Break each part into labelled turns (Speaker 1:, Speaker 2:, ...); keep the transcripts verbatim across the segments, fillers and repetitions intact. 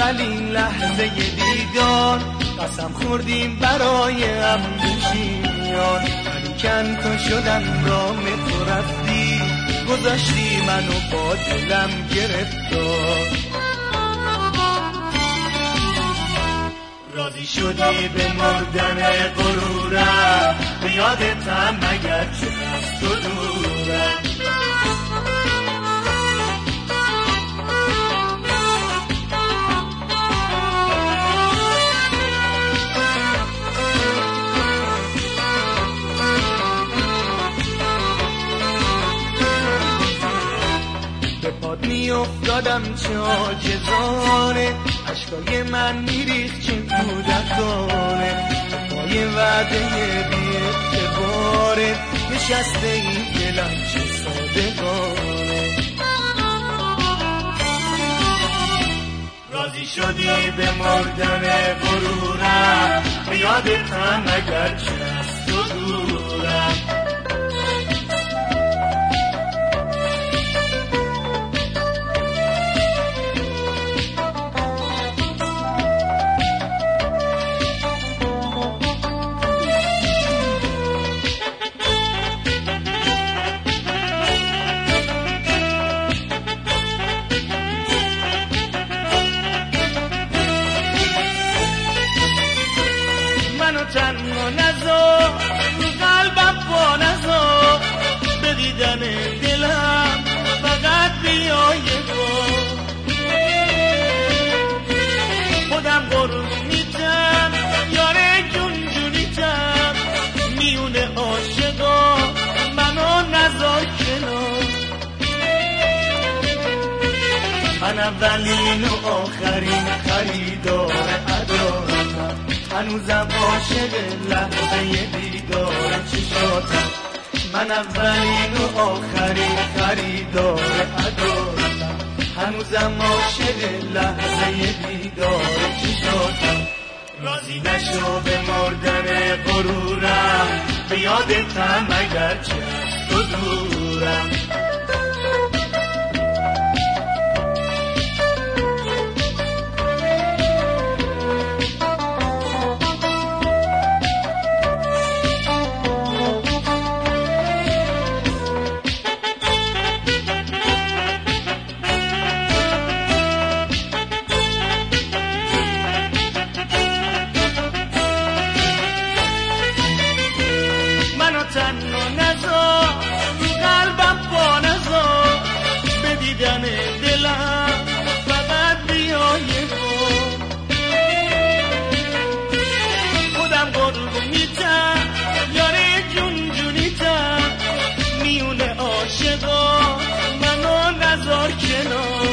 Speaker 1: اولین لحظه دیدار قسم خوردیم برای هم بشیان، ولیکن تو شدم رام تو رفتی، گذاشتی منو با دلم گرفتار. راضی شدی به مردن غرورم، به یادتم مگر چه از تو دورم. به پاد می افتادم چه عاجزانه، اشکای من میریخت چه کودکانه، پای وعده بی اعتباره، نشسته این دلم چه صادقانه. راضی شدی به مردن غرورم، به یادتم مگر چه از تو دورم. منو تنها نذار، رو قلبم پا نذار، به دیدن دلم فقط بیا یه بار. خودم قربونیتم یاره جون جونیتم، میونه عاشقا منو نذار کنار. من اولین و آخرین خریدار عدالتم، هنوزم عاشق لحظه دیدار چشاتم. من اولین و آخرین خریدار عدالتم، هنوزم عاشق لحظه دیدار چشاتم. راضی نشو به مردن غرورم، به یادتم مگر چه از تو دورم. تنها نذار، رو قلبم پا نذار، به دیدن دلم فقط بیا یه بار. خودم قربونیتم یاره جون جونیتم، میونه عاشقا منو نذار کنار.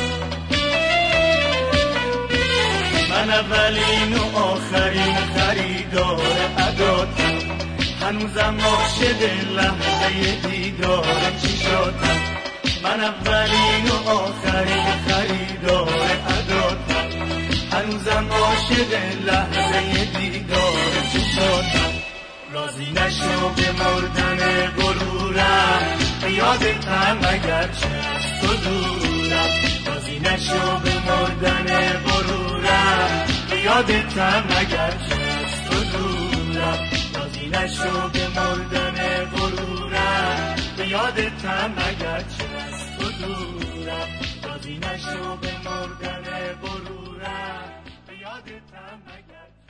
Speaker 1: من اولین و آخرین خریدار عداتم، هنوزم عاشق لحظه دیدار چشاتم. من اولین و آخرین خریدار عداتم، هنوزم عاشق لحظه دیدار چشاتم. راضی نشو به مردن غرورم، به یادتم مگر چه از تو دورم. راضی نشو به مردن غرورم، به یادتم مگر چه از تو دورم. نشو به مردن غرورم، به یادتم مگر چه از تو دورم. راضی نشو به مردن غرورم، به یادتم مگر